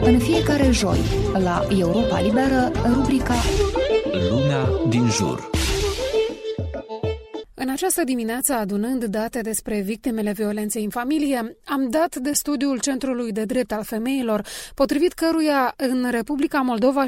În fiecare joi, la Europa Liberă, rubrica Lumea din jur. În această dimineață, adunând date despre victimele violenței în familie, am dat de studiul Centrului de Drept al Femeilor, potrivit căruia în Republica Moldova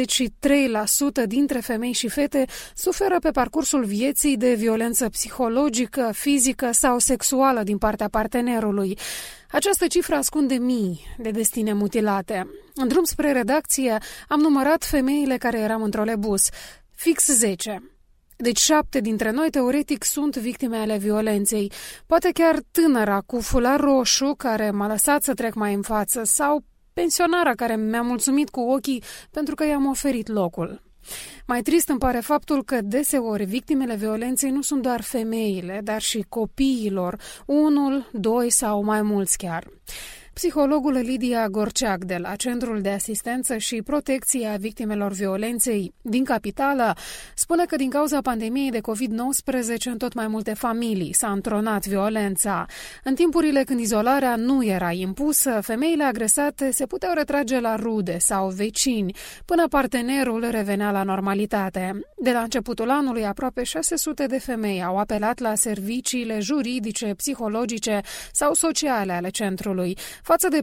73% dintre femei și fete suferă pe parcursul vieții de violență psihologică, fizică sau sexuală din partea partenerului. Această cifră ascunde mii de destine mutilate. În drum spre redacție am numărat femeile care eram în trolebus, fix 10. Deci 7 dintre noi, teoretic, sunt victime ale violenței. Poate chiar tânăra cu fular roșu care m-a lăsat să trec mai în față sau pensionara care mi-a mulțumit cu ochii pentru că i-am oferit locul. Mai trist îmi pare faptul că deseori victimele violenței nu sunt doar femeile, dar și copiilor, 1, 2 sau mai mulți chiar. Psihologul Lidia Gorceac de la Centrul de Asistență și Protecție a Victimelor Violenței din capitală spune că din cauza pandemiei de COVID-19 în tot mai multe familii s-a întronat violența. În timpurile când izolarea nu era impusă, femeile agresate se puteau retrage la rude sau vecini, până partenerul revenea la normalitate. De la începutul anului, aproape 600 de femei au apelat la serviciile juridice, psihologice sau sociale ale centrului, față de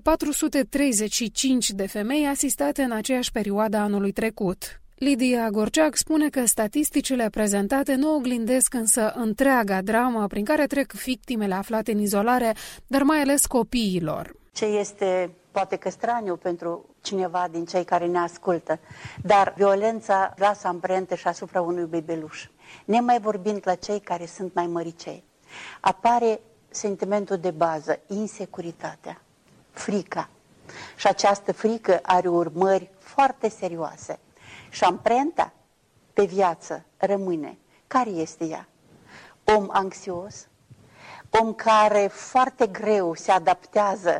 435 de femei asistate în aceeași perioadă anului trecut. Lidia Gorceac spune că statisticile prezentate nu oglindesc însă întreaga dramă prin care trec victimele aflate în izolare, dar mai ales copiilor. Ce este poate că straniu pentru cineva din cei care ne ascultă, dar violența lasă amprentă și asupra unui bebeluș. Nemai vorbind la cei care sunt mai măricei, apare sentimentul de bază, insecuritatea, frica. Și această frică are urmări foarte serioase. Și amprenta pe viață rămâne. Care este ea? Om anxios, om care foarte greu se adaptează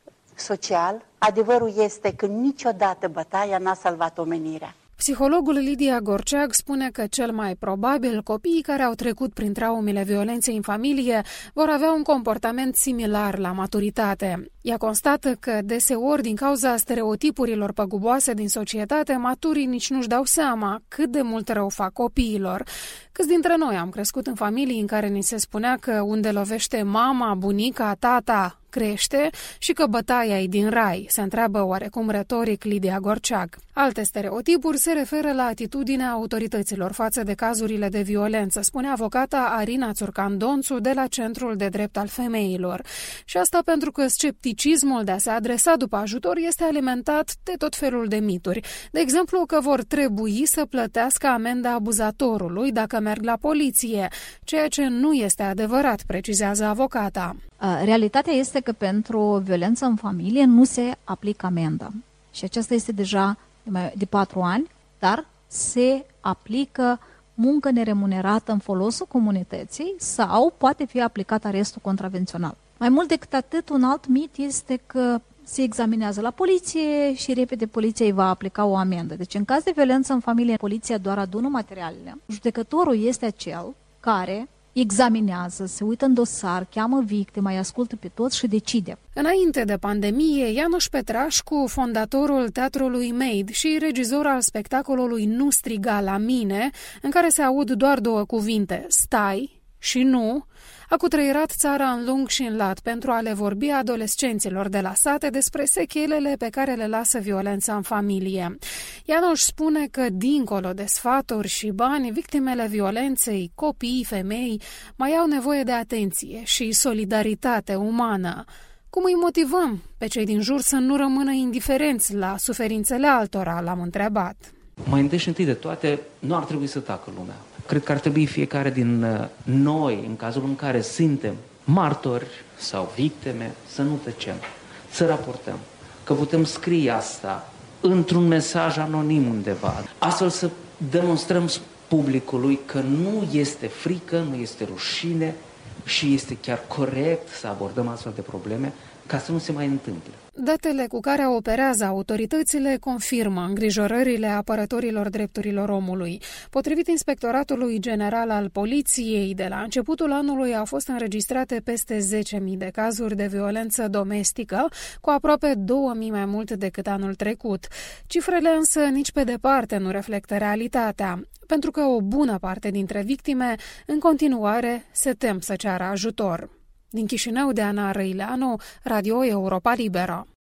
social. Adevărul este că niciodată bătaia n-a salvat omenirea. Psihologul Lidia Gorceac spune că cel mai probabil copiii care au trecut prin traumele violenței în familie vor avea un comportament similar la maturitate. Ea constată că deseori, din cauza stereotipurilor păguboase din societate, maturii nici nu-și dau seama cât de mult rău fac copiilor. Câți dintre noi am crescut în familii în care ni se spunea că unde lovește mama, bunica, tata, crește și că bătaia e din rai, se întreabă oarecum retoric Lidia Gorceac. Alte stereotipuri se referă la atitudinea autorităților față de cazurile de violență, spune avocata Arina Țurcan-Donțu de la Centrul de Drept al Femeilor. Și asta pentru că scepticismul de a se adresa după ajutor este alimentat de tot felul de mituri. De exemplu, că vor trebui să plătească amenda abuzatorului dacă merg la poliție, ceea ce nu este adevărat, precizează avocata. Realitatea este că pentru violență în familie nu se aplică amendă. Și aceasta este deja de 4 ani, dar se aplică muncă neremunerată în folosul comunității sau poate fi aplicat arestul contravențional. Mai mult decât atât, un alt mit este că se examinează la poliție și repede poliția îi va aplica o amendă. Deci în caz de violență în familie, poliția doar adună materialele. Judecătorul este acel care examinează, se uită în dosar, cheamă victima, îi ascultă pe toți și decide. Înainte de pandemie, Ianuș Petrașcu, fondatorul teatrului Maid și regizor al spectacolului Nu striga la mine, în care se aud doar 2 cuvinte, stai și nu, a cutreierat țara în lung și în lat pentru a le vorbi adolescenților de la sate despre sechelele pe care le lasă violența în familie. Ianuș spune că, dincolo de sfaturi și bani, victimele violenței, copii, femei, mai au nevoie de atenție și solidaritate umană. Cum îi motivăm pe cei din jur să nu rămână indiferenți la suferințele altora, l-am întrebat. Mai întâi și întâi de toate, nu ar trebui să tacă lumea. Cred că ar trebui fiecare din noi, în cazul în care suntem martori sau victime, să nu tăcem, să raportăm, că putem scrie asta într-un mesaj anonim undeva, astfel să demonstrăm publicului că nu este frică, nu este rușine și este chiar corect să abordăm astfel de probleme, ca să nu se mai întâmple. Datele cu care operează autoritățile confirmă îngrijorările apărătorilor drepturilor omului. Potrivit Inspectoratului General al Poliției, de la începutul anului au fost înregistrate peste 10.000 de cazuri de violență domestică, cu aproape 2.000 mai mult decât anul trecut. Cifrele însă nici pe departe nu reflectă realitatea, pentru că o bună parte dintre victime în continuare se tem să ceară ajutor. Din Chișinău, Deana Răileanu, Radio Europa Liberă.